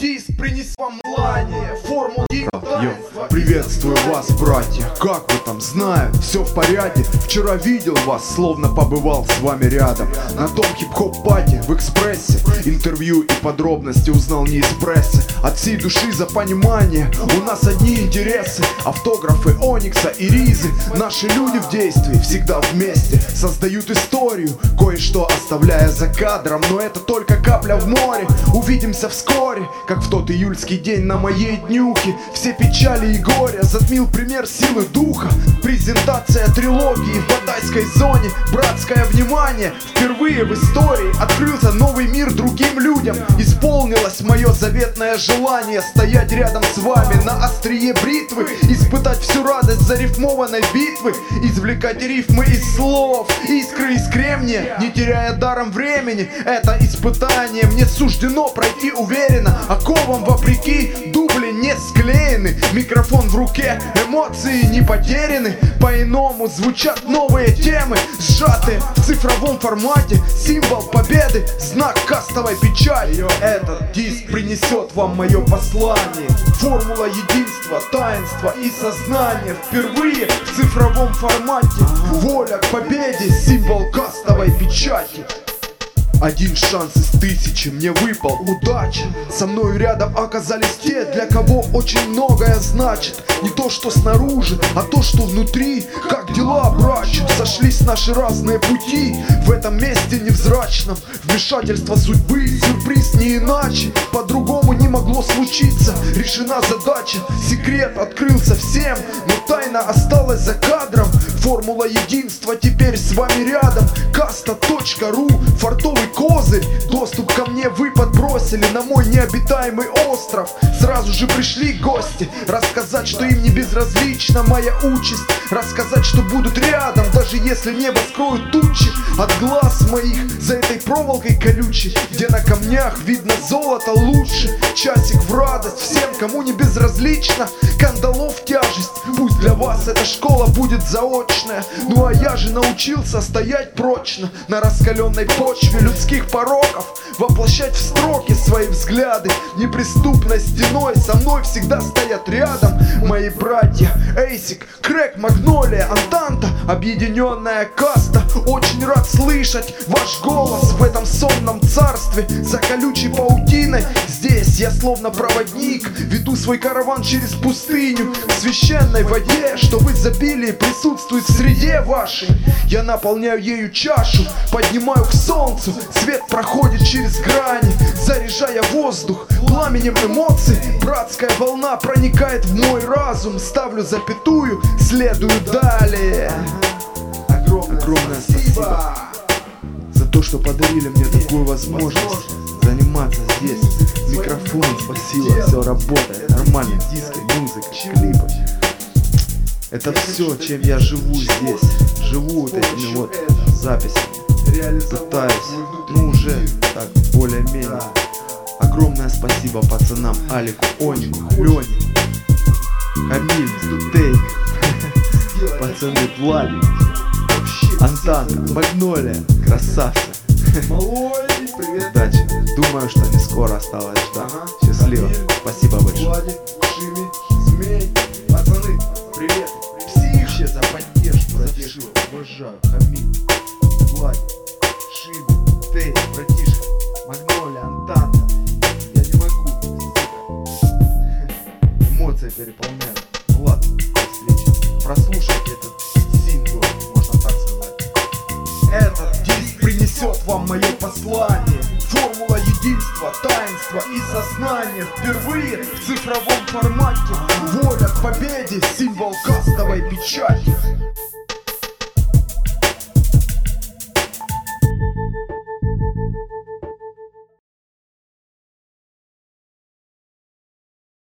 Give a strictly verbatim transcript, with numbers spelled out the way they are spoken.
диск принес вам лание, формул диск. Приветствую вас, братья, как вы там, знаю, все в порядке. Вчера видел вас, словно побывал с вами рядом на том хип-хоп-пати в экспрессе. Интервью и подробности узнал не из прессы. От всей души за понимание, у нас одни интересы. Автографы Оникса и Ризы. Наши люди в действии, всегда вместе создают историю, кое-что оставляя за кадром. Но это только капля в море. Увидимся вскоре, как в тот июльский день на моей днюхе. Все печали и горя затмил пример силы духа. Презентация трилогии в Батайской зоне. Братское внимание, впервые в истории открылся новый мир другим людям. Исполнилось мое заветное желание стоять рядом с вами на острие бритвы, испытать всю радость зарифмованной битвы, извлекать рифмы из слов, искры из кремния, не теряя даром времени. Это испытание мне суждено пройти уверенно, оковом вопреки дубли не склеены. Микрофон в руке, эмоции не потеряны. По-иному звучат новые темы, сжатые в цифровом формате. Символ победы, знак кастовой печати. Этот диск принесет вам мое послание. Формула единства, таинства и сознания. Впервые в цифровом формате. Воля к победе, символ кастовой печати. Один шанс из тысячи мне выпал, удача. Со мною рядом оказались те, для кого очень многое значит. Не то, что снаружи, а то, что внутри. Как дела, братчик? Сошлись наши разные пути в этом месте невзрачном. Вмешательство судьбы, сюрприз не иначе. По-другому не могло случиться. Решена задача, секрет открылся всем, но тайна осталась за кадром. Формула единства теперь с вами рядом. Каста точка ру, фартовый козырь. Доступ ко мне вы подбросили на мой необитаемый остров. Сразу же пришли гости рассказать, что им не безразлична моя участь. Рассказать, что будут рядом, даже если небо скроют тучи от глаз моих за этой проволокой колючей, где на камнях видно золото лучше. Часик в радость всем, кому не безразлично. Кандалов тяжесть, пусть для вас эта школа будет заочная. Ну а я же научился стоять прочно на раскаленной почве людских пороков, воплощать в строки свои взгляды. Неприступной стеной со мной всегда стоят рядом мои братья Эйсик, Крэк, Магнолия, Антанта, объединенная каста. Очень рад слышать ваш голос в этом сонном царстве за колючей паутиной. Здесь я словно проводник, веду свой караван через пустыню к священной воде, что в изобилии присутствует в среде вашей. Я наполняю ею чашу, поднимаю к солнцу. Свет проходит через грани, заряжая воздух пламенем эмоций. Братская волна проникает в мой разум. Ставлю запятую, следую далее. Огромное, Огромное спасибо за то, что подарили мне такую возможность заниматься здесь. Микрофон, спасибо, все работает нормально, диски, музыка, клипы. Это все, чем я живу здесь. Живу вот этими вот записями. Пытаюсь, ну уже так, более-менее. Огромное спасибо пацанам Алику, Онику, Лене, Камиль, Тейк, пацаны Владик, Антанта, Магнолия, красавцы. Удачи. Думаю, что не скоро осталось ждать. Счастливо. Спасибо большое. Пацаны, привет. Псище за поддержку, братишка. Обожаю. Хамиль, Владик, Шиби, Тейк, братишка, Магнолия, Антанта. Я не могу, эмоции переполняют. Влад, встречи. Прослушайте этот сингл, можно так сказать. Этот диск принесет вам мое послание. Формула единства, таинства и сознания. Впервые в цифровом формате. Воля к победе, символ кастовой печати.